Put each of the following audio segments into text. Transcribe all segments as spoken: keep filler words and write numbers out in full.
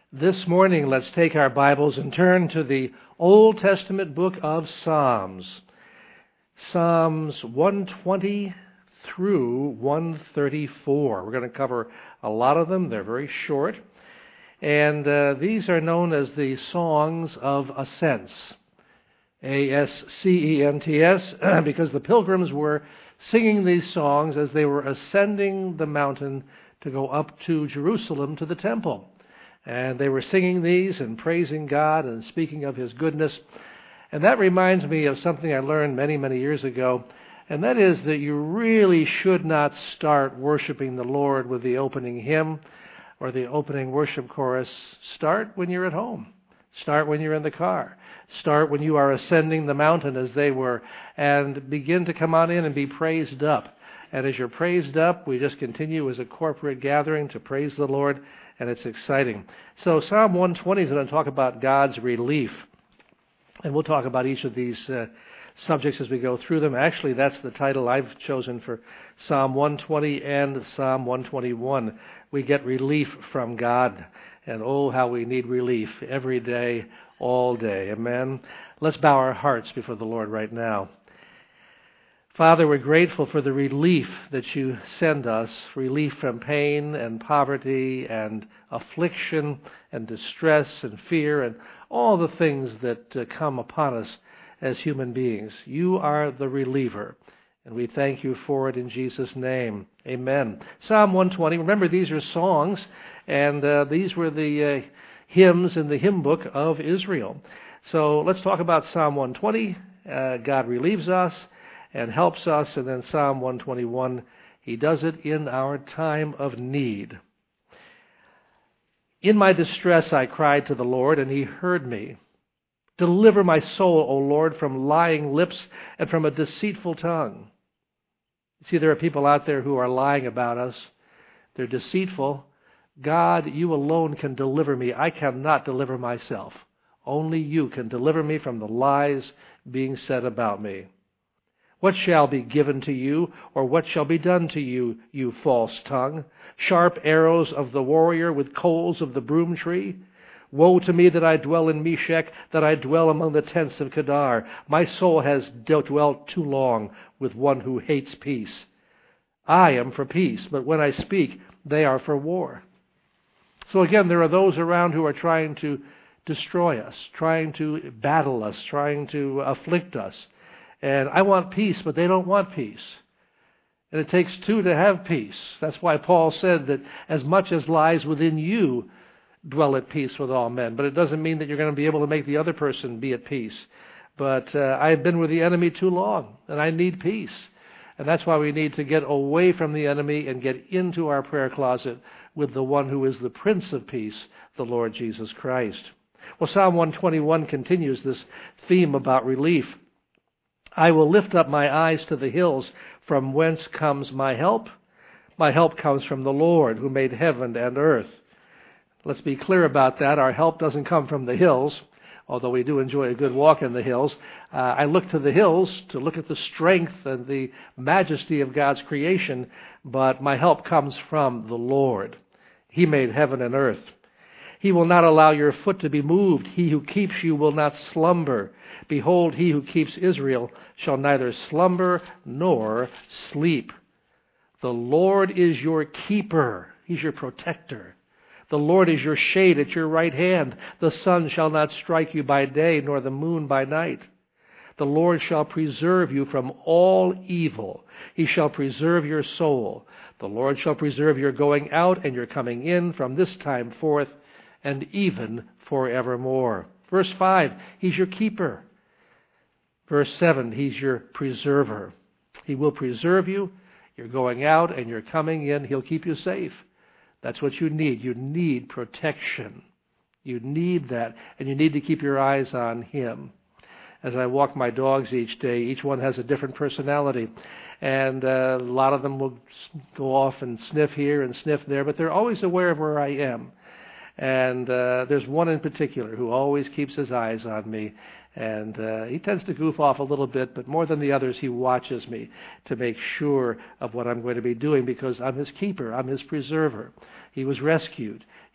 This morning, let's take our Bibles and turn to the Old Testament book of Psalms. Psalms one twenty through one thirty-four. We're going to cover a lot of them. They're very short. And uh, these are known as the Songs of Ascents. A S C E N T S, because the pilgrims were singing these songs as they were ascending the mountain to go up to Jerusalem to the temple. And they were singing these and praising God and speaking of His goodness. And that reminds me of something I learned many, many years ago. And that is that you really should not start worshiping the Lord with the opening hymn or the opening worship chorus. Start when you're at home. Start when you're in the car. Start when you are ascending the mountain as they were. And begin to come on in and be praised up. And as you're praised up, we just continue as a corporate gathering to praise the Lord. And it's exciting. So Psalm one twenty is going to talk about God's relief. And we'll talk about each of these uh, subjects as we go through them. Actually, that's the title I've chosen for Psalm one twenty and Psalm one twenty-one. We get relief from God. And oh, how we need relief every day, all day. Amen. Let's bow our hearts before the Lord right now. Father, we're grateful for the relief that you send us, relief from pain and poverty and affliction and distress and fear and all the things that uh, come upon us as human beings. You are the reliever, and we thank you for it in Jesus' name. Amen. Psalm one twenty, remember these are songs, and uh, these were the uh, hymns in the hymn book of Israel. So let's talk about Psalm one twenty. Uh, God relieves us and helps us. And then Psalm one twenty-one, He does it in our time of need. In my distress I cried to the Lord, and He heard me. Deliver my soul, O Lord, from lying lips and from a deceitful tongue. See, there are people out there who are lying about us. They're deceitful. God, you alone can deliver me. I cannot deliver myself. Only you can deliver me from the lies being said about me. What shall be given to you, or what shall be done to you, you false tongue? Sharp arrows of the warrior with coals of the broom tree? Woe to me that I dwell in Meshech, that I dwell among the tents of Kedar. My soul has dwelt too long with one who hates peace. I am for peace, but when I speak, they are for war. So again, there are those around who are trying to destroy us, trying to battle us, trying to afflict us. And I want peace, but they don't want peace. And it takes two to have peace. That's why Paul said that as much as lies within you, dwell at peace with all men. But it doesn't mean that you're going to be able to make the other person be at peace. But uh, I've been with the enemy too long, and I need peace. And that's why we need to get away from the enemy and get into our prayer closet with the one who is the Prince of Peace, the Lord Jesus Christ. Well, Psalm one twenty-one continues this theme about relief. I will lift up my eyes to the hills, from whence comes my help. My help comes from the Lord, who made heaven and earth. Let's be clear about that. Our help doesn't come from the hills, although we do enjoy a good walk in the hills. Uh, I look to the hills to look at the strength and the majesty of God's creation, but my help comes from the Lord. He made heaven and earth. He will not allow your foot to be moved. He who keeps you will not slumber. Behold, he who keeps Israel shall neither slumber nor sleep. The Lord is your keeper. He's your protector. The Lord is your shade at your right hand. The sun shall not strike you by day, nor the moon by night. The Lord shall preserve you from all evil. He shall preserve your soul. The Lord shall preserve your going out and your coming in from this time forth and even forevermore. Verse five, He's your keeper. Verse seven, He's your preserver. He will preserve you. You're going out and you're coming in. He'll keep you safe. That's what you need. You need protection. You need that. And you need to keep your eyes on Him. As I walk my dogs each day, each one has a different personality. And uh, a lot of them will go off and sniff here and sniff there, but they're always aware of where I am. And uh, there's one in particular who always keeps his eyes on me. And uh, he tends to goof off a little bit, but more than the others, he watches me to make sure of what I'm going to be doing because I'm his keeper. I'm his preserver. He was rescued.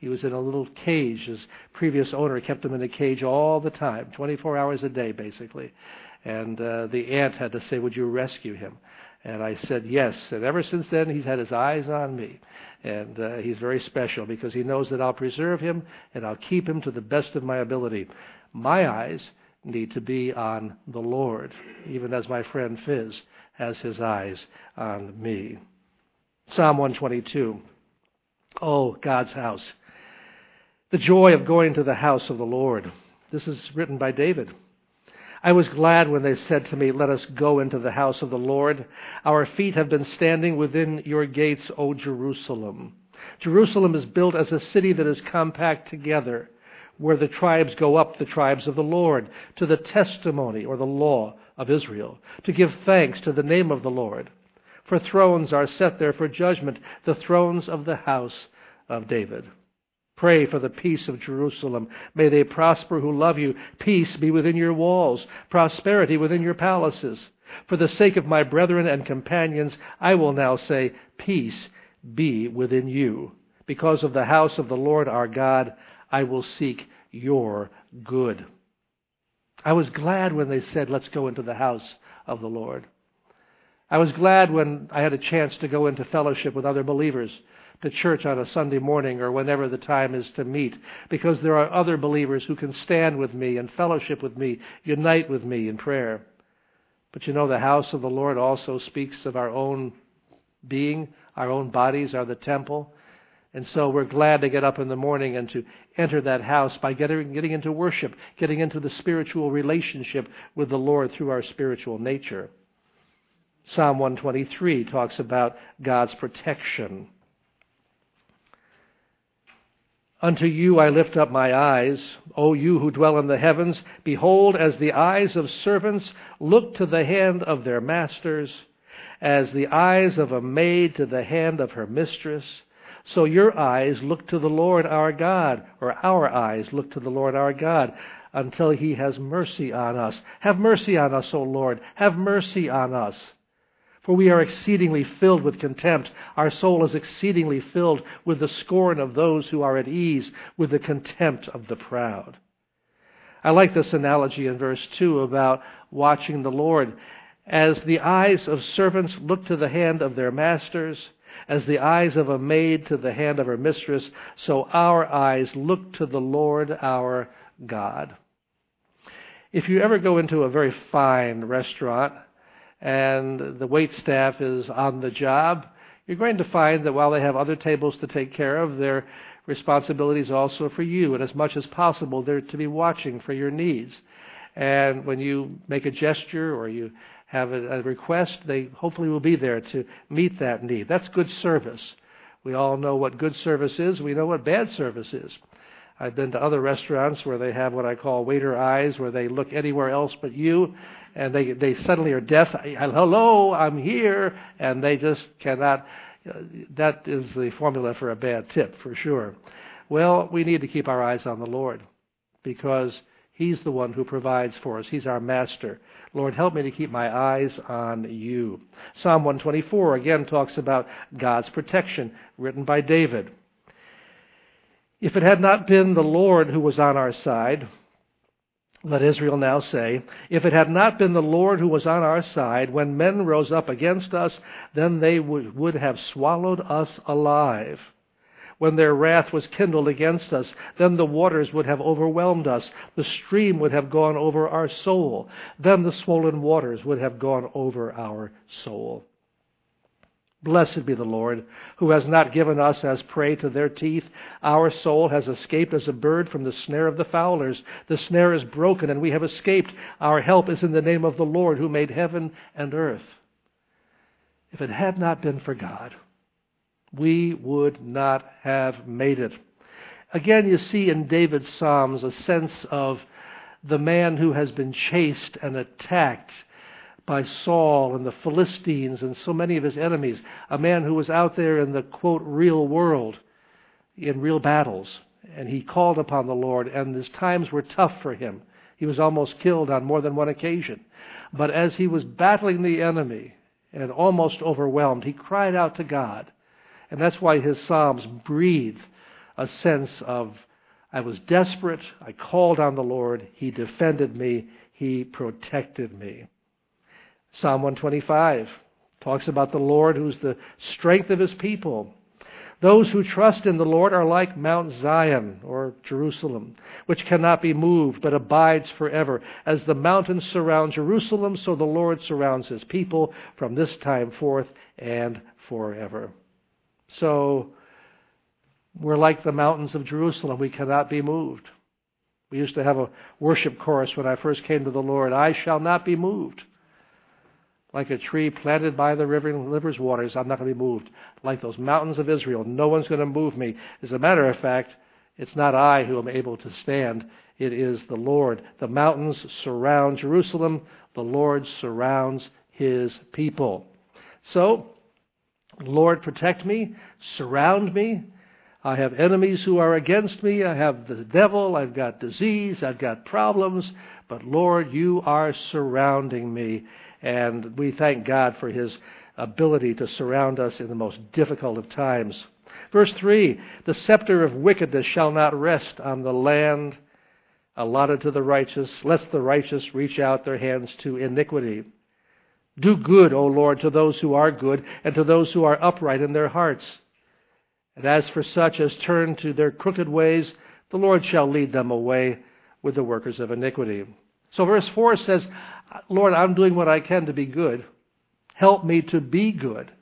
He was in a little cage. His previous owner kept him in a cage all the time, twenty-four hours a day, basically. And uh, the aunt had to say, would you rescue him? And I said yes. And ever since then, he's had his eyes on me. And uh, he's very special because he knows that I'll preserve him and I'll keep him to the best of my ability. My eyes need to be on the Lord, even as my friend Fizz has his eyes on me. Psalm one twenty-two. Oh, God's house. The joy of going to the house of the Lord. This is written by David. I was glad when they said to me, let us go into the house of the Lord. Our feet have been standing within your gates, O Jerusalem. Jerusalem is built as a city that is compact together, where the tribes go up, the tribes of the Lord, to the testimony or the law of Israel, to give thanks to the name of the Lord. For thrones are set there for judgment, the thrones of the house of David. Pray for the peace of Jerusalem. May they prosper who love you. Peace be within your walls, prosperity within your palaces. For the sake of my brethren and companions, I will now say, peace be within you. Because of the house of the Lord our God, I will seek your good. I was glad when they said, let's go into the house of the Lord. I was glad when I had a chance to go into fellowship with other believers, to church on a Sunday morning or whenever the time is to meet, because there are other believers who can stand with me and fellowship with me, unite with me in prayer. But you know, the house of the Lord also speaks of our own being. Our own bodies are the temple. And so we're glad to get up in the morning and to enter that house by getting, getting into worship, getting into the spiritual relationship with the Lord through our spiritual nature. Psalm one twenty-three talks about God's protection. Unto you I lift up my eyes, O you who dwell in the heavens. Behold, as the eyes of servants look to the hand of their masters, as the eyes of a maid to the hand of her mistress, so your eyes look to the Lord our God, or our eyes look to the Lord our God, until he has mercy on us. Have mercy on us, O Lord. Have mercy on us. For we are exceedingly filled with contempt. Our soul is exceedingly filled with the scorn of those who are at ease, with the contempt of the proud. I like this analogy in verse two about watching the Lord. As the eyes of servants look to the hand of their masters, as the eyes of a maid to the hand of her mistress, so our eyes look to the Lord our God. If you ever go into a very fine restaurant, and the wait staff is on the job, you're going to find that while they have other tables to take care of, their responsibility is also for you. And as much as possible, they're to be watching for your needs. And when you make a gesture or you have a, a request, they hopefully will be there to meet that need. That's good service. We all know what good service is. We know what bad service is. I've been to other restaurants where they have what I call waiter eyes, where they look anywhere else but you, and they they suddenly are deaf. Hello, I'm here, and they just cannot. That is the formula for a bad tip, for sure. Well, we need to keep our eyes on the Lord, because he's the one who provides for us. He's our master. Lord, help me to keep my eyes on you. Psalm one twenty-four again talks about God's protection, written by David. If it had not been the Lord who was on our side, let Israel now say, if it had not been the Lord who was on our side, when men rose up against us, then they would, would have swallowed us alive. When their wrath was kindled against us, then the waters would have overwhelmed us. The stream would have gone over our soul. Then the swollen waters would have gone over our soul. Blessed be the Lord, who has not given us as prey to their teeth. Our soul has escaped as a bird from the snare of the fowlers. The snare is broken, and we have escaped. Our help is in the name of the Lord, who made heaven and earth. If it had not been for God, we would not have made it. Again, you see in David's Psalms a sense of the man who has been chased and attacked by Saul and the Philistines and so many of his enemies, a man who was out there in the, quote, real world, in real battles, and he called upon the Lord, and his times were tough for him. He was almost killed on more than one occasion. But as he was battling the enemy and almost overwhelmed, he cried out to God, and that's why his Psalms breathe a sense of I was desperate. I called on the Lord. He defended me. He protected me. Psalm one twenty-five talks about the Lord who's the strength of his people. Those who trust in the Lord are like Mount Zion, or Jerusalem, which cannot be moved, but abides forever. As the mountains surround Jerusalem, so the Lord surrounds his people from this time forth and forever. So, we're like the mountains of Jerusalem. We cannot be moved. We used to have a worship chorus when I first came to the Lord. I shall not be moved. Like a tree planted by the river, river's waters, I'm not going to be moved. Like those mountains of Israel, no one's going to move me. As a matter of fact, it's not I who am able to stand. It is the Lord. The mountains surround Jerusalem. The Lord surrounds his people. So, Lord, protect me, surround me. I have enemies who are against me. I have the devil. I've got disease. I've got problems. But Lord, you are surrounding me. And we thank God for his ability to surround us in the most difficult of times. Verse three, the scepter of wickedness shall not rest on the land allotted to the righteous, lest the righteous reach out their hands to iniquity. Do good, O Lord, to those who are good, and to those who are upright in their hearts. And as for such as turn to their crooked ways, the Lord shall lead them away with the workers of iniquity. So verse four says, Lord, I'm doing what I can to be good. Help me to be good.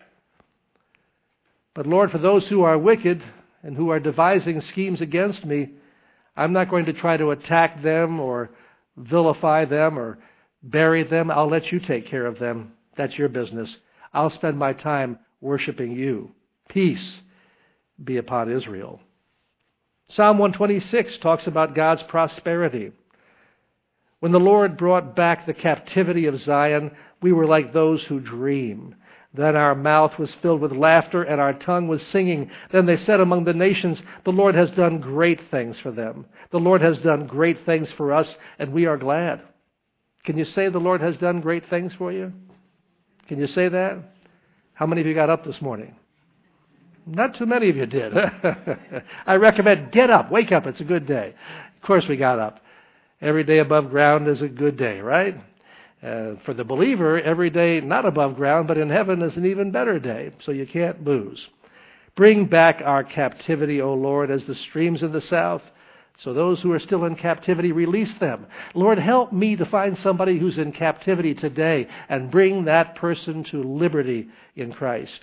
But Lord, for those who are wicked and who are devising schemes against me, I'm not going to try to attack them or vilify them or bury them. I'll let you take care of them. That's your business. I'll spend my time worshiping you. Peace be upon Israel. Psalm one twenty-six talks about God's prosperity. When the Lord brought back the captivity of Zion, we were like those who dream. Then our mouth was filled with laughter and our tongue was singing. Then they said among the nations, the Lord has done great things for them. The Lord has done great things for us, and we are glad. Can you say the Lord has done great things for you? Can you say that? How many of you got up this morning? Not too many of you did. I recommend get up, wake up. It's a good day. Of course we got up. Every day above ground is a good day, right? Uh, for the believer, every day not above ground, but in heaven is an even better day, so you can't lose. Bring back our captivity, O Lord, as the streams in the south. So those who are still in captivity, release them. Lord, help me to find somebody who's in captivity today and bring that person to liberty in Christ.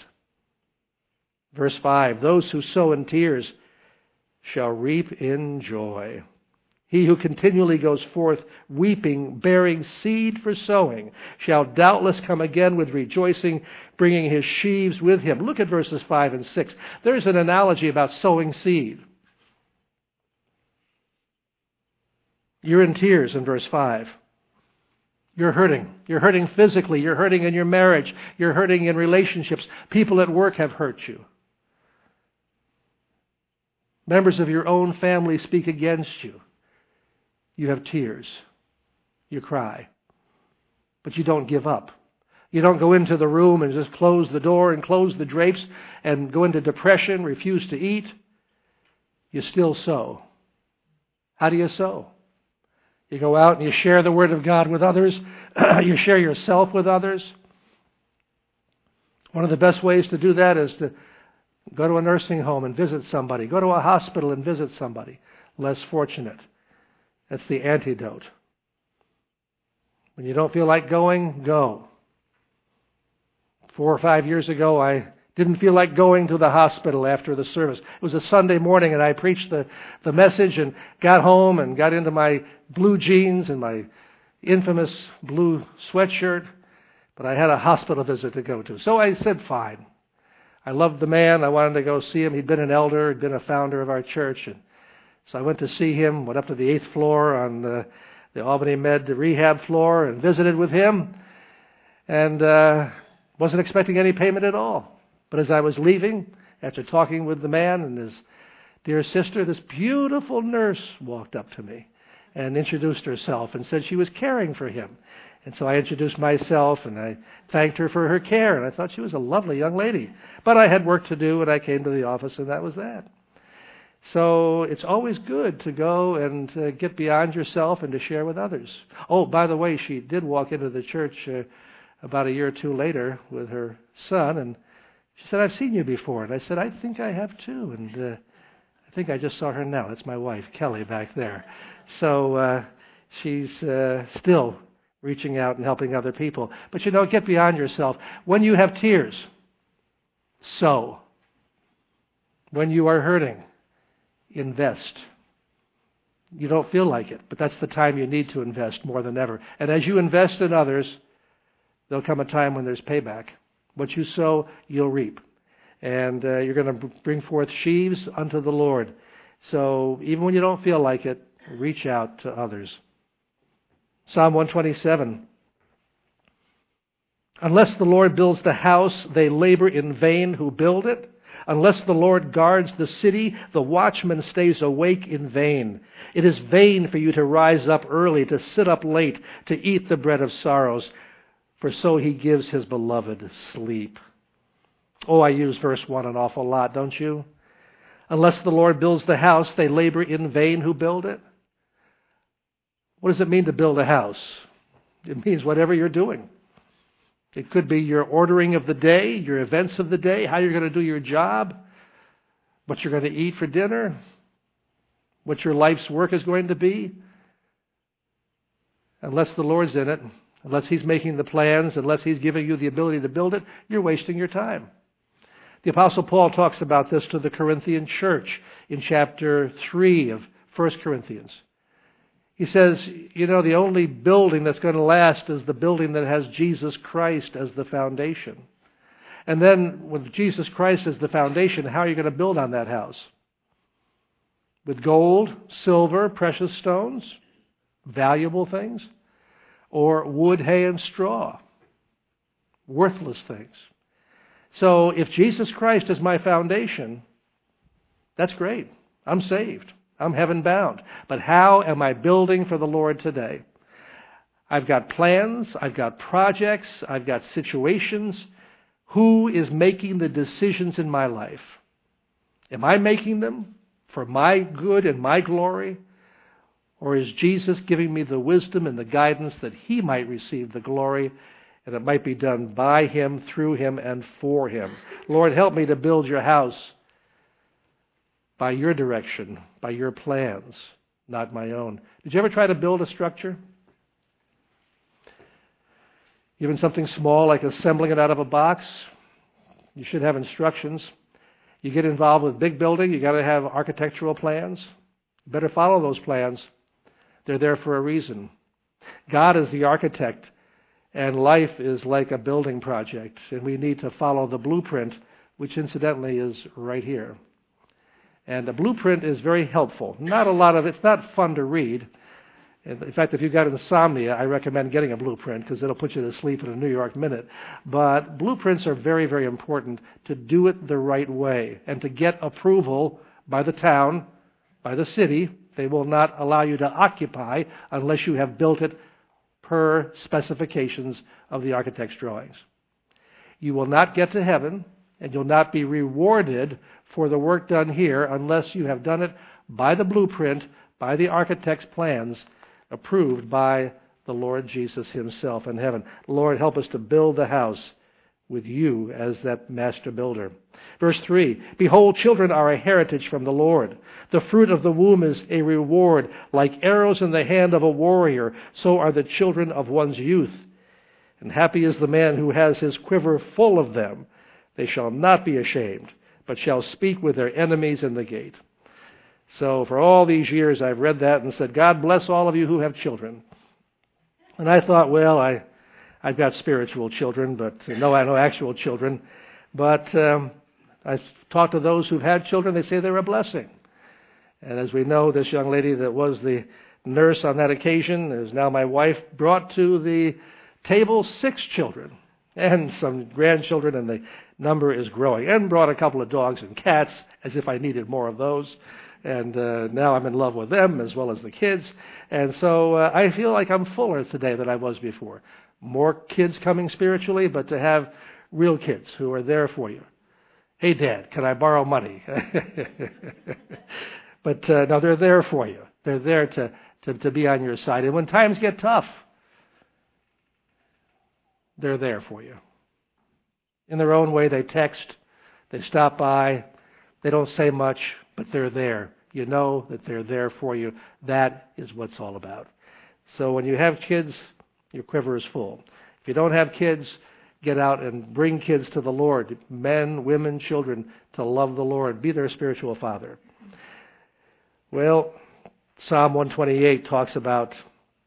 Verse five, those who sow in tears shall reap in joy. He who continually goes forth weeping, bearing seed for sowing, shall doubtless come again with rejoicing, bringing his sheaves with him. Look at verses five and six. There's an analogy about sowing seed. You're in tears in verse five. You're hurting. You're hurting physically. You're hurting in your marriage. You're hurting in relationships. People at work have hurt you. Members of your own family speak against you. You have tears. You cry. But you don't give up. You don't go into the room and just close the door and close the drapes and go into depression, refuse to eat. You still sow. How do you sow? You go out and you share the Word of God with others. You share yourself with others. One of the best ways to do that is to go to a nursing home and visit somebody. Go to a hospital and visit somebody less fortunate. That's the antidote. When you don't feel like going, go. Four or five years ago, I didn't feel like going to the hospital after the service. It was a Sunday morning, and I preached the, the message and got home and got into my blue jeans and my infamous blue sweatshirt, but I had a hospital visit to go to. So I said, fine. I loved the man. I wanted to go see him. He'd been an elder, he'd been a founder of our church, and so I went to see him, went up to the eighth floor on the, the Albany Med rehab floor and visited with him, and uh, wasn't expecting any payment at all. But as I was leaving, after talking with the man and his dear sister, this beautiful nurse walked up to me and introduced herself and said she was caring for him. And so I introduced myself and I thanked her for her care, and I thought she was a lovely young lady. But I had work to do, and I came to the office, and that was that. So it's always good to go and uh, get beyond yourself and to share with others. Oh, by the way, she did walk into the church uh, about a year or two later with her son, and she said, I've seen you before. And I said, I think I have too. And uh, I think I just saw her now. That's my wife, Kelly, back there. So uh, she's uh, still reaching out and helping other people. But you know, get beyond yourself. When you have tears, sow. When you are hurting, invest. You don't feel like it, but that's the time you need to invest more than ever. And as you invest in others, there'll come a time when there's payback. What you sow, you'll reap. And uh, you're going to bring forth sheaves unto the Lord. So even when you don't feel like it, reach out to others. Psalm one twenty-seven. Unless the Lord builds the house, they labor in vain who build it. Unless the Lord guards the city, the watchman stays awake in vain. It is vain for you to rise up early, to sit up late, to eat the bread of sorrows, for so he gives his beloved sleep. Oh, I use verse one an awful lot, don't you? Unless the Lord builds the house, they labor in vain who build it. What does it mean to build a house? It means whatever you're doing. It could be your ordering of the day, your events of the day, how you're going to do your job, what you're going to eat for dinner, what your life's work is going to be. Unless the Lord's in it, unless He's making the plans, unless He's giving you the ability to build it, you're wasting your time. The Apostle Paul talks about this to the Corinthian church in chapter three of First Corinthians. He says, you know, the only building that's going to last is the building that has Jesus Christ as the foundation. And then with Jesus Christ as the foundation, how are you going to build on that house? With gold, silver, precious stones, valuable things, or wood, hay, and straw, worthless things. So if Jesus Christ is my foundation, that's great. I'm saved. I'm heaven bound. But how am I building for the Lord today? I've got plans. I've got projects. I've got situations. Who is making the decisions in my life? Am I making them for my good and my glory? Or is Jesus giving me the wisdom and the guidance that He might receive the glory and it might be done by Him, through Him, and for Him? Lord, help me to build your house by your direction, by your plans, not my own. Did you ever try to build a structure? Even something small like assembling it out of a box? You should have instructions. You get involved with big building, you got to have architectural plans. You better follow those plans. They're there for a reason. God is the architect, and life is like a building project, and we need to follow the blueprint, which incidentally is right here. And the blueprint is very helpful. Not a lot of it's not fun to read. In fact, if you've got insomnia, I recommend getting a blueprint because it'll put you to sleep in a New York minute. But blueprints are very, very important to do it the right way and to get approval by the town, by the city. They will not allow you to occupy unless you have built it per specifications of the architect's drawings. You will not get to heaven, and you'll not be rewarded for the work done here unless you have done it by the blueprint, by the architect's plans, approved by the Lord Jesus Himself in heaven. Lord, help us to build the house with You as that master builder. Verse three, behold, children are a heritage from the Lord. The fruit of the womb is a reward. Like arrows in the hand of a warrior, so are the children of one's youth. And happy is the man who has his quiver full of them. They shall not be ashamed, but shall speak with their enemies in the gate. So for all these years I've read that and said, God bless all of you who have children. And I thought, well, I, I've got spiritual children, but no, I know actual children. But um, I talked to those who've had children. They say they're a blessing. And as we know, this young lady that was the nurse on that occasion is now my wife, brought to the table six children and some grandchildren, and the number is growing. And brought a couple of dogs and cats, as if I needed more of those. And uh, now I'm in love with them as well as the kids. And so uh, I feel like I'm fuller today than I was before. More kids coming spiritually, but to have real kids who are there for you. Hey, Dad, can I borrow money? But uh, no, they're there for you. They're there to, to, to be on your side. And when times get tough, they're there for you. In their own way, they text, they stop by, they don't say much, but they're there. You know that they're there for you. That is what it's all about. So when you have kids, your quiver is full. If you don't have kids, get out and bring kids to the Lord. Men, women, children, to love the Lord. Be their spiritual father. Well, Psalm one twenty-eight talks about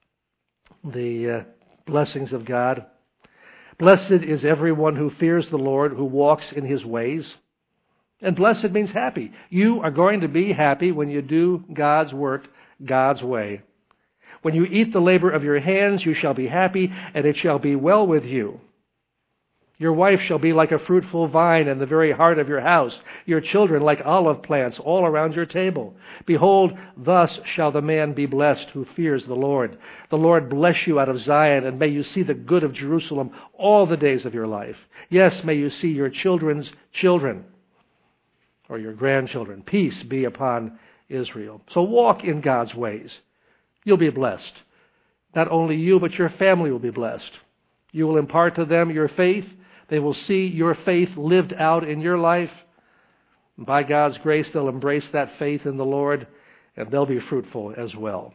the uh, blessings of God. Blessed is everyone who fears the Lord, who walks in his ways. And blessed means happy. You are going to be happy when you do God's work God's way. When you eat the labor of your hands, you shall be happy, and it shall be well with you. Your wife shall be like a fruitful vine in the very heart of your house, your children like olive plants all around your table. Behold, thus shall the man be blessed who fears the Lord. The Lord bless you out of Zion, and may you see the good of Jerusalem all the days of your life. Yes, may you see your children's children, or your grandchildren. Peace be upon Israel. So walk in God's ways. You'll be blessed. Not only you, but your family will be blessed. You will impart to them your faith. They will see your faith lived out in your life. And by God's grace, they'll embrace that faith in the Lord, and they'll be fruitful as well.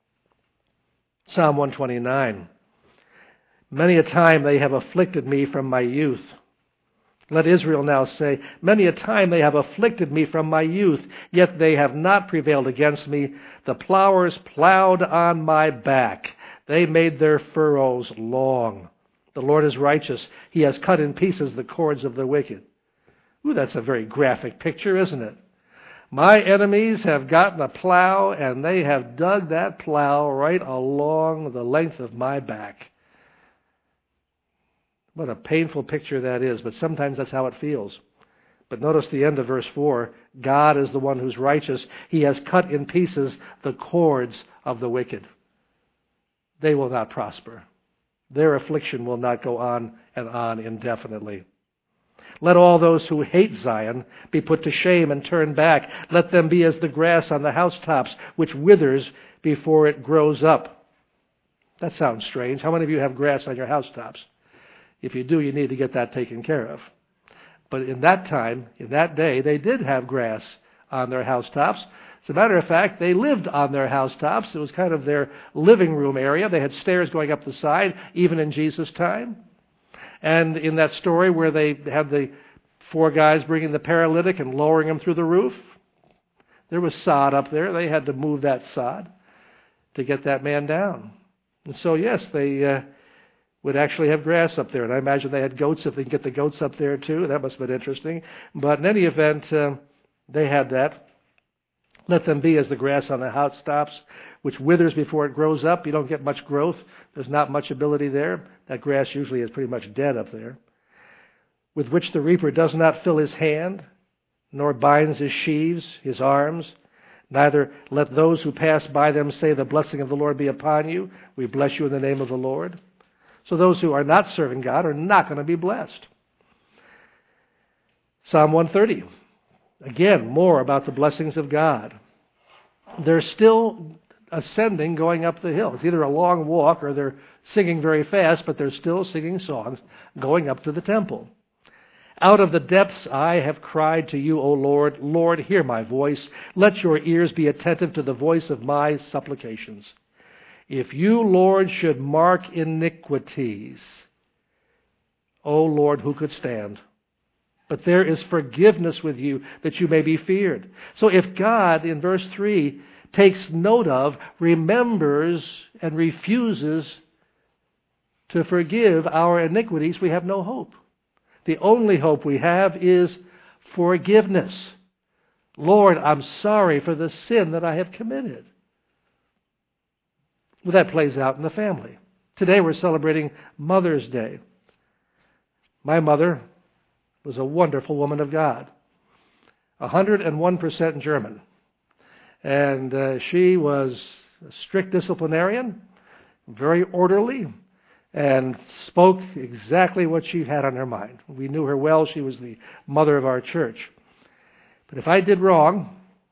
Psalm one twenty-nine. Many a time they have afflicted me from my youth. Let Israel now say, many a time they have afflicted me from my youth, yet they have not prevailed against me. The plowers plowed on my back. They made their furrows long. The Lord is righteous. He has cut in pieces the cords of the wicked. Ooh, that's a very graphic picture, isn't it? My enemies have gotten a plow, and they have dug that plow right along the length of my back. What a painful picture that is, but sometimes that's how it feels. But notice the end of verse four. God is the one who's righteous. He has cut in pieces the cords of the wicked. They will not prosper. Their affliction will not go on and on indefinitely. Let all those who hate Zion be put to shame and turn back. Let them be as the grass on the housetops, which withers before it grows up. That sounds strange. How many of you have grass on your housetops? If you do, you need to get that taken care of. But in that time, in that day, they did have grass on their housetops. As a matter of fact, they lived on their housetops. It was kind of their living room area. They had stairs going up the side, even in Jesus' time. And in that story where they had the four guys bringing the paralytic and lowering him through the roof, there was sod up there. They had to move that sod to get that man down. And so, yes, they uh, would actually have grass up there. And I imagine they had goats if they could get the goats up there too. That must have been interesting. But in any event, uh, they had that. Let them be as the grass on the housetops, which withers before it grows up. You don't get much growth. There's not much ability there. That grass usually is pretty much dead up there. With which the reaper does not fill his hand, nor binds his sheaves, his arms. Neither let those who pass by them say, the blessing of the Lord be upon you. We bless you in the name of the Lord. So those who are not serving God are not going to be blessed. Psalm one thirty. Again, more about the blessings of God. They're still ascending, going up the hill. It's either a long walk or they're singing very fast, but they're still singing songs going up to the temple. Out of the depths I have cried to you, O Lord. Lord, hear my voice. Let your ears be attentive to the voice of my supplications. If you, Lord, should mark iniquities, O Lord, who could stand? But there is forgiveness with you, that you may be feared. So if God, in verse three, takes note of, remembers, and refuses to forgive our iniquities, we have no hope. The only hope we have is forgiveness. Lord, I'm sorry for the sin that I have committed. Well, that plays out in the family. Today we're celebrating Mother's Day. My mother was a wonderful woman of God, one hundred one percent German. And uh, she was a strict disciplinarian, very orderly, and spoke exactly what she had on her mind. We knew her well. She was the mother of our church. But if I did wrong,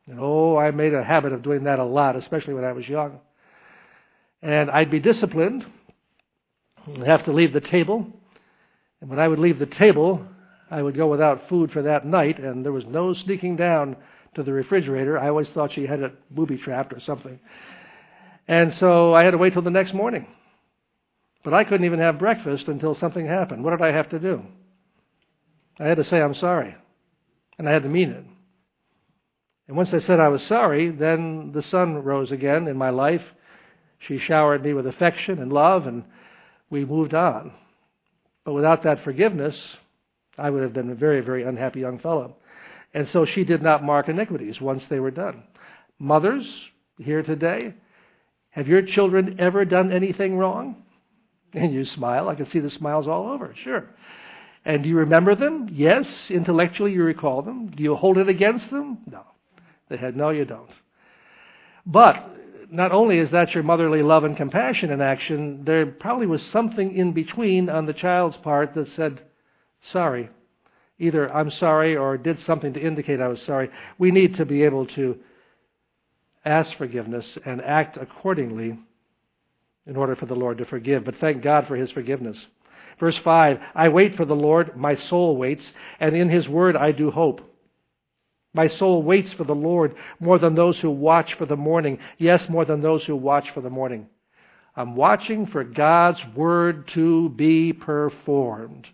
And oh, I made a habit of doing that a lot, especially when I was young. And I'd be disciplined. I'd have to leave the table. And when I would leave the table, I would go without food for that night, and there was no sneaking down to the refrigerator. I always thought she had it booby-trapped or something. And so I had to wait till the next morning. But I couldn't even have breakfast until something happened. What did I have to do? I had to say I'm sorry. And I had to mean it. And once I said I was sorry, then the sun rose again in my life. She showered me with affection and love, and we moved on. But without that forgiveness, I would have been a very, very unhappy young fellow. And so she did not mark iniquities once they were done. Mothers here today, have your children ever done anything wrong? And you smile. I can see the smiles all over. Sure. And do you remember them? Yes. Intellectually you recall them. Do you hold it against them? No. They had, no, you don't. But not only is that your motherly love and compassion in action, there probably was something in between on the child's part that said, sorry. Either I'm sorry or did something to indicate I was sorry. We need to be able to ask forgiveness and act accordingly in order for the Lord to forgive. But thank God for His forgiveness. Verse five, I wait for the Lord, my soul waits, and in His word I do hope. My soul waits for the Lord more than those who watch for the morning. Yes, more than those who watch for the morning. I'm watching for God's word to be performed.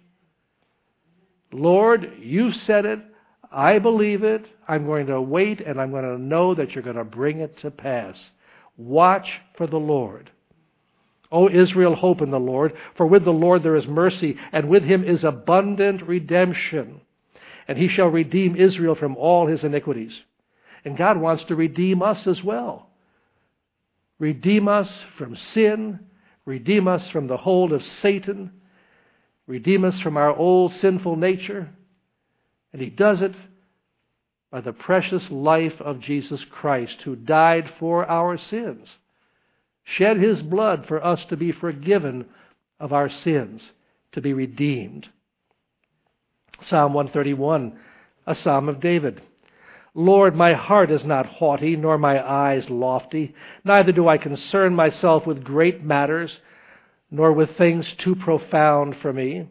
Lord, you've said it. I believe it. I'm going to wait, and I'm going to know that you're going to bring it to pass. Watch for the Lord. O Israel, hope in the Lord, for with the Lord there is mercy, and with Him is abundant redemption. And He shall redeem Israel from all his iniquities. And God wants to redeem us as well. Redeem us from sin. Redeem us from the hold of Satan. Redeem us from our old sinful nature. And He does it by the precious life of Jesus Christ, who died for our sins. Shed His blood for us to be forgiven of our sins, to be redeemed. Psalm one thirty-one, a psalm of David. Lord, my heart is not haughty, nor my eyes lofty. Neither do I concern myself with great matters, nor with things too profound for me.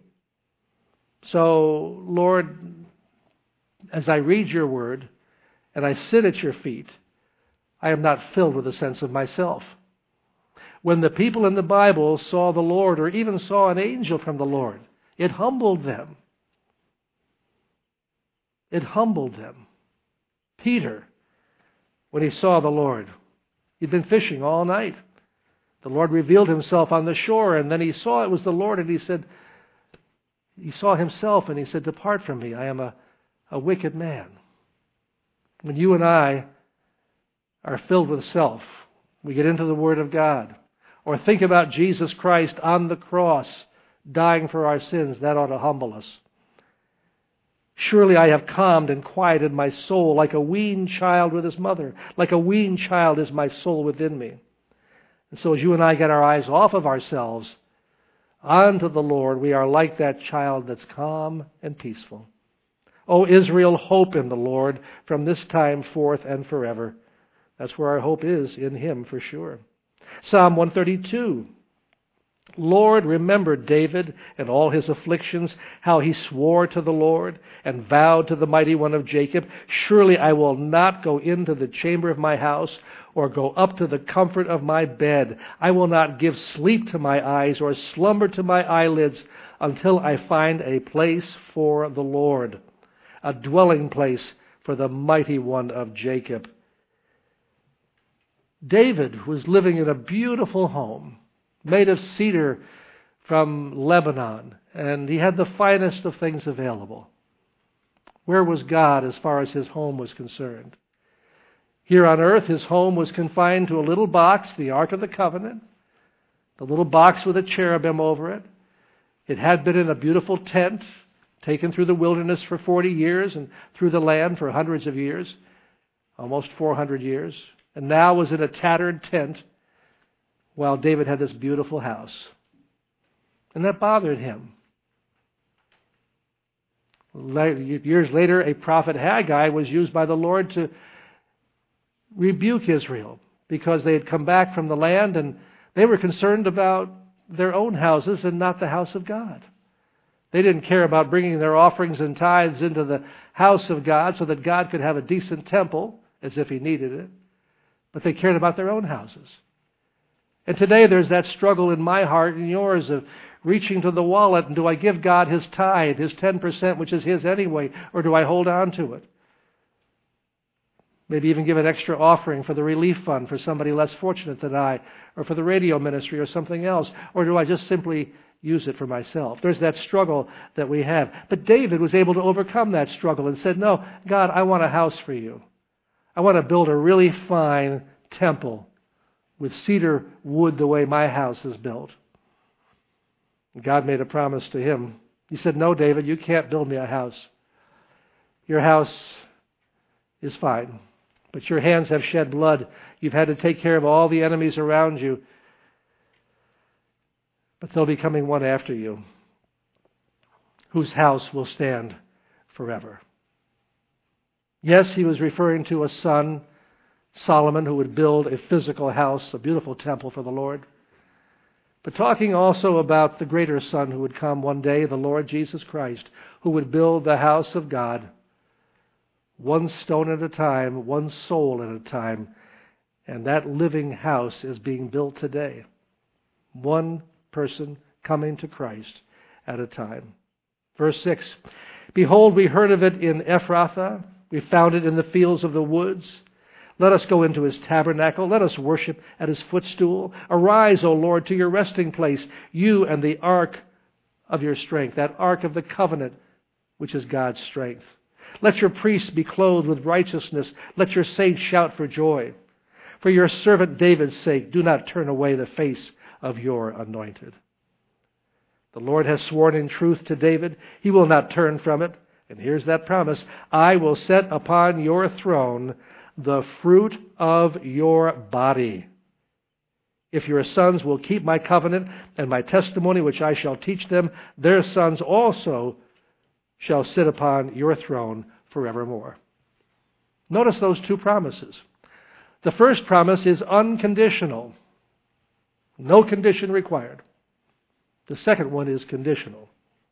So, Lord, as I read your word and I sit at your feet, I am not filled with a sense of myself. When the people in the Bible saw the Lord, or even saw an angel from the Lord, it humbled them. It humbled them. Peter, when he saw the Lord, he'd been fishing all night. The Lord revealed Himself on the shore, and then he saw it was the Lord, and he said, he saw himself, and he said, depart from me, I am a, a wicked man. When you and I are filled with self, we get into the Word of God, or think about Jesus Christ on the cross, dying for our sins, that ought to humble us. Surely I have calmed and quieted my soul like a weaned child with his mother. Like a weaned child is my soul within me. And so as you and I get our eyes off of ourselves onto the Lord, we are like that child that's calm and peaceful. O Israel, hope in the Lord from this time forth and forever. That's where our hope is, in Him for sure. Psalm one thirty-two. Lord, remember David and all his afflictions, how he swore to the Lord and vowed to the Mighty One of Jacob, surely I will not go into the chamber of my house or go up to the comfort of my bed. I will not give sleep to my eyes or slumber to my eyelids until I find a place for the Lord, a dwelling place for the Mighty One of Jacob. David was living in a beautiful home, made of cedar from Lebanon, and he had the finest of things available. Where was God as far as his home was concerned? Here on earth, his home was confined to a little box, the Ark of the Covenant, the little box with a cherubim over it. It had been in a beautiful tent, taken through the wilderness for forty years and through the land for hundreds of years, almost four hundred years, and now was in a tattered tent, while David had this beautiful house. And that bothered him. Years later, a prophet Haggai was used by the Lord to rebuke Israel because they had come back from the land and they were concerned about their own houses and not the house of God. They didn't care about bringing their offerings and tithes into the house of God so that God could have a decent temple, as if He needed it. But they cared about their own houses. And today there's that struggle in my heart and yours of reaching to the wallet, and do I give God His tithe, His ten percent, which is His anyway, or do I hold on to it? Maybe even give an extra offering for the relief fund for somebody less fortunate than I, or for the radio ministry or something else, or do I just simply use it for myself? There's that struggle that we have. But David was able to overcome that struggle and said, no, God, I want a house for you. I want to build a really fine temple with cedar wood the way my house is built. And God made a promise to him. He said, no, David, you can't build me a house. Your house is fine, but your hands have shed blood. You've had to take care of all the enemies around you. But there'll be coming one after you, whose house will stand forever. Yes, he was referring to a son, Solomon, who would build a physical house, a beautiful temple for the Lord. But talking also about the greater son who would come one day, the Lord Jesus Christ, who would build the house of God, one stone at a time, one soul at a time. And that living house is being built today. One person coming to Christ at a time. Verse six, behold, we heard of it in Ephrathah. We found it in the fields of the woods. Let us go into his tabernacle. Let us worship at his footstool. Arise, O Lord, to your resting place, you and the ark of your strength, that ark of the covenant, which is God's strength. Let your priests be clothed with righteousness. Let your saints shout for joy. For your servant David's sake, do not turn away the face of your anointed. The Lord has sworn in truth to David. He will not turn from it. And here's that promise. I will set upon your throne the fruit of your body. If your sons will keep my covenant and my testimony, which I shall teach them, their sons also shall sit upon your throne forevermore. Notice those two promises. The first promise is unconditional. No condition required. The second one is conditional.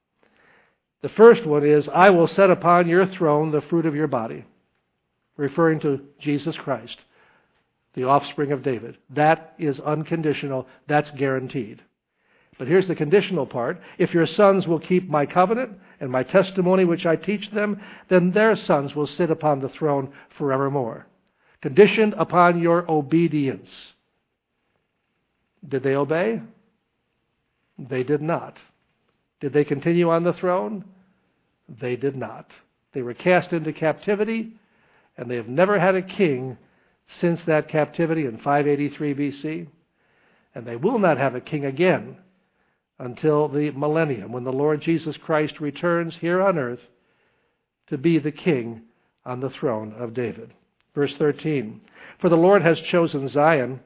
The first one is, I will set upon your throne the fruit of your body, referring to Jesus Christ, the offspring of David. That is unconditional. That's guaranteed. But here's the conditional part. If your sons will keep my covenant and my testimony which I teach them, then their sons will sit upon the throne forevermore. Conditioned upon your obedience. Did they obey? They did not. Did they continue on the throne? They did not. They were cast into captivity, and they have never had a king since that captivity in five eighty-three B C. And they will not have a king again until the millennium, when the Lord Jesus Christ returns here on earth to be the king on the throne of David. Verse thirteen, for the Lord has chosen Zion.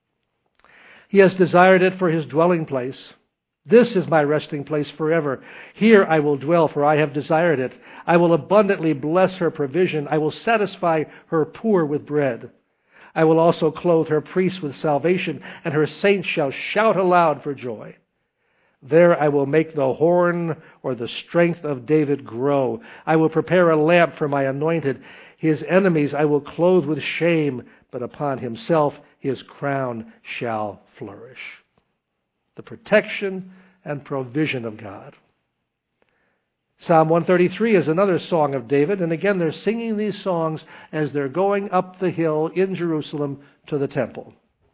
He has desired it for his dwelling place. This is my resting place forever. Here I will dwell, for I have desired it. I will abundantly bless her provision. I will satisfy her poor with bread. I will also clothe her priests with salvation, and her saints shall shout aloud for joy. There I will make the horn or the strength of David grow. I will prepare a lamp for my anointed. His enemies I will clothe with shame, but upon himself his crown shall flourish. The protection and provision of God. Psalm one thirty-three is another song of David, and again they're singing these songs as they're going up the hill in Jerusalem to the temple.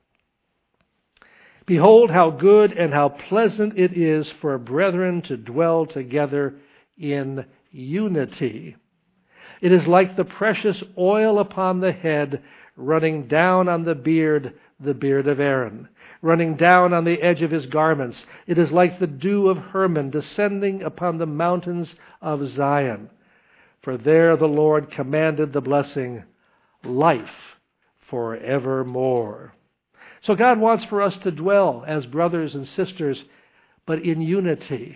Behold how good and how pleasant it is for brethren to dwell together in unity. It is like the precious oil upon the head, running down on the beard, the beard of Aaron, running down on the edge of his garments. It is like the dew of Hermon descending upon the mountains of Zion. For there the Lord commanded the blessing, life forevermore. So God wants for us to dwell as brothers and sisters, but in unity.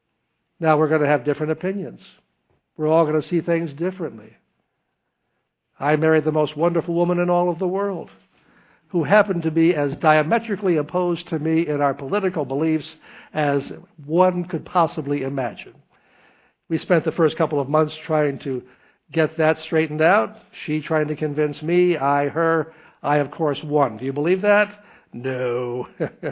Now we're going to have different opinions. We're all going to see things differently. I married the most wonderful woman in all of the world, who happened to be as diametrically opposed to me in our political beliefs as one could possibly imagine. We spent the first couple of months trying to get that straightened out. She trying to convince me, I her. I, of course, won. Do you believe that? No.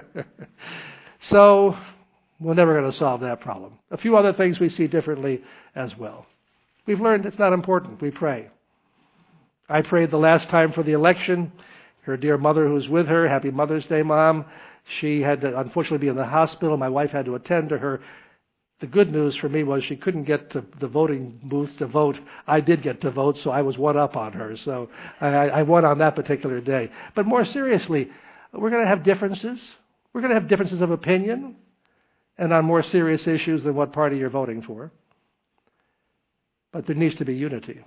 So, we're never going to solve that problem. A few other things we see differently as well. We've learned it's not important. We pray. I prayed the last time for the election. Her dear mother who's with her, happy Mother's Day, Mom. She had to unfortunately be in the hospital. My wife had to attend to her. The good news for me was she couldn't get to the voting booth to vote. I did get to vote, so I was one up on her. So I, I won on that particular day. But more seriously, we're going to have differences. We're going to have differences of opinion and on more serious issues than what party you're voting for. But there needs to be unity.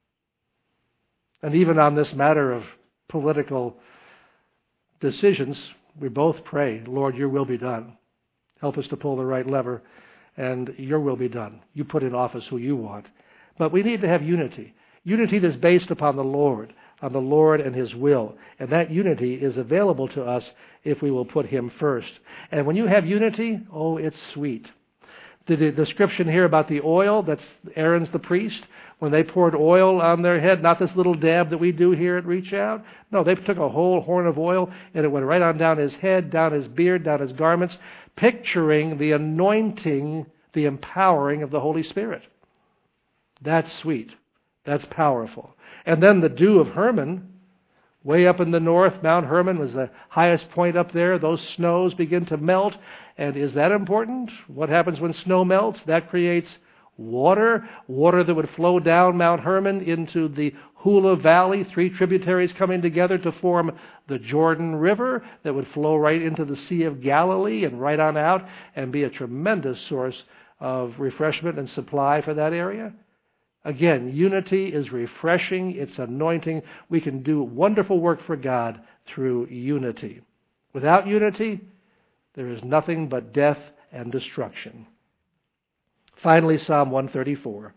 And even on this matter of political decisions, we both pray, Lord, your will be done. Help us to pull the right lever, and your will be done. You put in office who you want. But we need to have unity. Unity that's based upon the Lord, on the Lord and his will. And that unity is available to us if we will put him first. And when you have unity, oh, it's sweet. The description here about the oil, that's Aaron's the priest, when they poured oil on their head, not this little dab that we do here at Reach Out. No, they took a whole horn of oil and it went right on down his head, down his beard, down his garments, picturing the anointing, the empowering of the Holy Spirit. That's sweet. That's powerful. And then the dew of Hermon, way up in the north, Mount Hermon was the highest point up there. Those snows begin to melt. And is that important? What happens when snow melts? That creates water, water that would flow down Mount Hermon into the Hula Valley, three tributaries coming together to form the Jordan River that would flow right into the Sea of Galilee and right on out and be a tremendous source of refreshment and supply for that area. Again, unity is refreshing, it's anointing. We can do wonderful work for God through unity. Without unity, there is nothing but death and destruction. Finally, Psalm one thirty-four.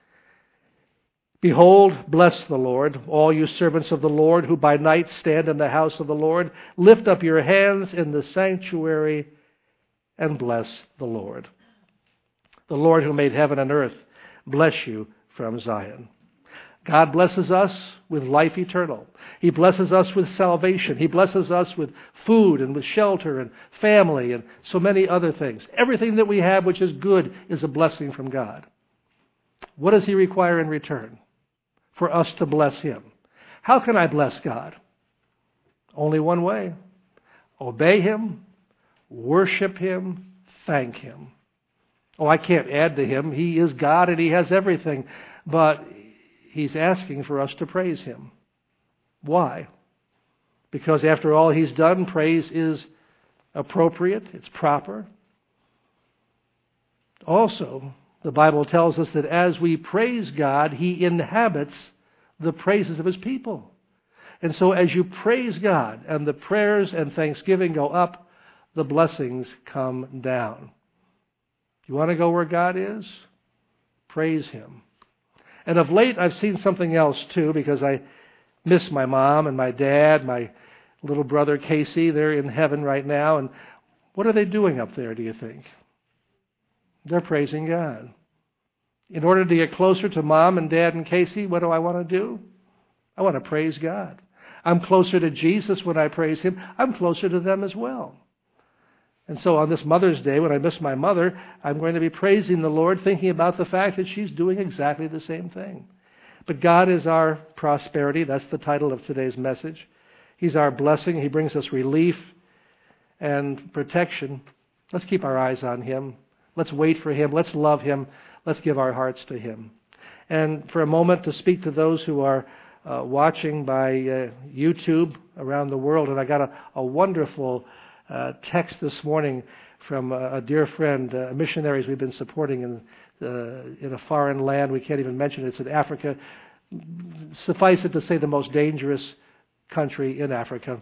Behold, bless the Lord, all you servants of the Lord, who by night stand in the house of the Lord. Lift up your hands in the sanctuary and bless the Lord. The Lord who made heaven and earth, bless you from Zion. God blesses us with life eternal. He blesses us with salvation. He blesses us with food and with shelter and family and so many other things. Everything that we have which is good is a blessing from God. What does he require in return? For us to bless him. How can I bless God? Only one way. Obey him, worship him, thank him. Oh, I can't add to him. He is God and he has everything. But he's asking for us to praise him. Why? Because after all he's done, praise is appropriate, it's proper. Also, the Bible tells us that as we praise God, he inhabits the praises of his people. And so as you praise God and the prayers and thanksgiving go up, the blessings come down. You want to go where God is? Praise him. And of late, I've seen something else too, because I miss my mom and my dad, my little brother Casey. They're in heaven right now. And what are they doing up there, do you think? They're praising God. In order to get closer to mom and dad and Casey, what do I want to do? I want to praise God. I'm closer to Jesus when I praise him. I'm closer to them as well. And so on this Mother's Day, when I miss my mother, I'm going to be praising the Lord, thinking about the fact that she's doing exactly the same thing. But God is our prosperity. That's the title of today's message. He's our blessing. He brings us relief and protection. Let's keep our eyes on him. Let's wait for him. Let's love him. Let's give our hearts to him. And for a moment to speak to those who are uh, watching by uh, YouTube around the world. And I got a, a wonderful uh, text this morning from a, a dear friend, uh, missionaries we've been supporting in uh, in a foreign land. We can't even mention it. It's in Africa. Suffice it to say, the most dangerous country in Africa.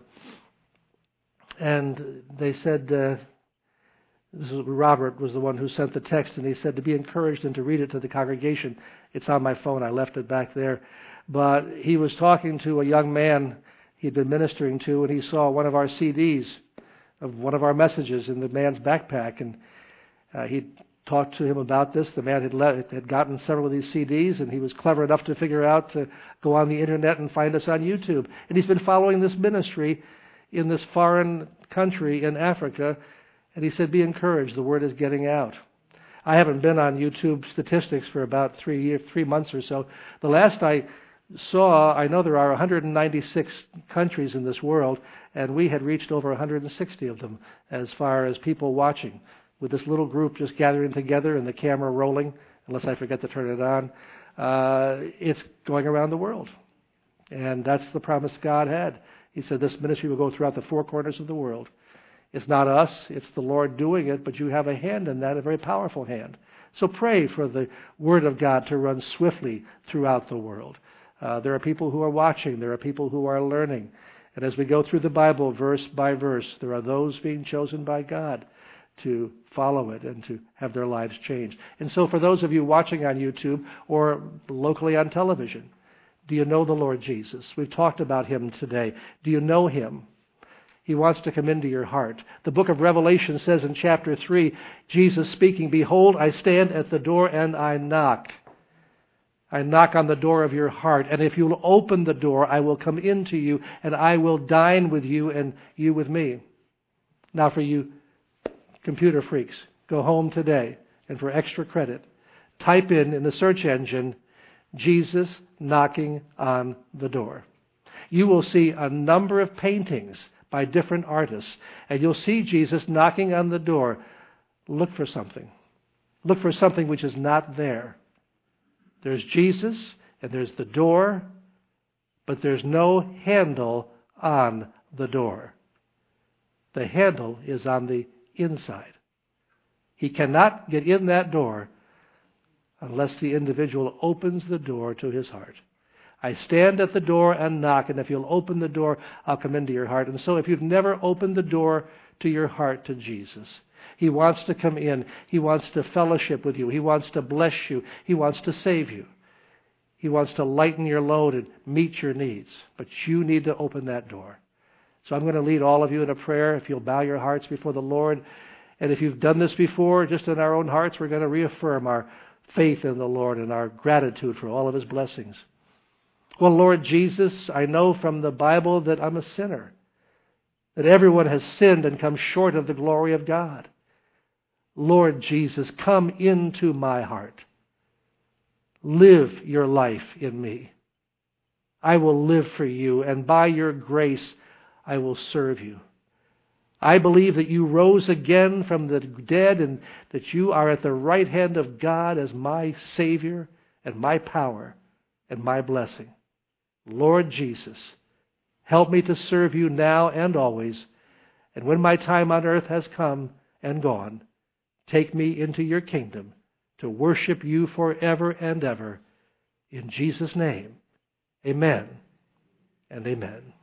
And they said, uh, this is, Robert was the one who sent the text, and he said to be encouraged and to read it to the congregation. It's on my phone. I left it back there. but he was talking to a young man he'd been ministering to, and he saw one of our C Ds of one of our messages in the man's backpack, and uh, he talked to him about this. The man had, let, had gotten several of these C Ds, and he was clever enough to figure out to go on the internet and find us on YouTube. And he's been following this ministry in this foreign country in Africa, and he said, be encouraged, the word is getting out. I haven't been on YouTube statistics for about three years, three months or so. The last I saw, I know there are one hundred ninety-six countries in this world, and we had reached over one hundred sixty of them as far as people watching, with this little group just gathering together and the camera rolling, unless I forget to turn it on. Uh, it's going around the world. And that's the promise God had. He said this ministry will go throughout the four corners of the world. It's not us, it's the Lord doing it, but you have a hand in that, a very powerful hand. So pray for the Word of God to run swiftly throughout the world. Uh, there are people who are watching. There are people who are learning. And as we go through the Bible verse by verse, there are those being chosen by God to follow it and to have their lives changed. And so for those of you watching on YouTube or locally on television, do you know the Lord Jesus? We've talked about Him today. Do you know Him? He wants to come into your heart. The book of Revelation says in chapter three, Jesus speaking, behold, I stand at the door and I knock. I knock on the door of your heart, and if you'll open the door, I will come into you, and I will dine with you and you with me. Now for you computer freaks, go home today, and for extra credit, type in in the search engine, Jesus knocking on the door. You will see a number of paintings by different artists, and you'll see Jesus knocking on the door. Look for something. Look for something which is not there. There's Jesus, and there's the door, but there's no handle on the door. The handle is on the inside. He cannot get in that door unless the individual opens the door to his heart. I stand at the door and knock, and if you'll open the door, I'll come into your heart. And so if you've never opened the door to your heart to Jesus, He wants to come in. He wants to fellowship with you. He wants to bless you. He wants to save you. He wants to lighten your load and meet your needs. But you need to open that door. So I'm going to lead all of you in a prayer. If you'll bow your hearts before the Lord. And if you've done this before, just in our own hearts, we're going to reaffirm our faith in the Lord and our gratitude for all of His blessings. Well, Lord Jesus, I know from the Bible that I'm a sinner, that everyone has sinned and come short of the glory of God. Lord Jesus, come into my heart. Live your life in me. I will live for you, and by your grace, I will serve you. I believe that you rose again from the dead and that you are at the right hand of God as my Savior and my power and my blessing. Lord Jesus, help me to serve you now and always. And when my time on earth has come and gone, take me into your kingdom to worship you forever and ever. In Jesus' name, amen and amen.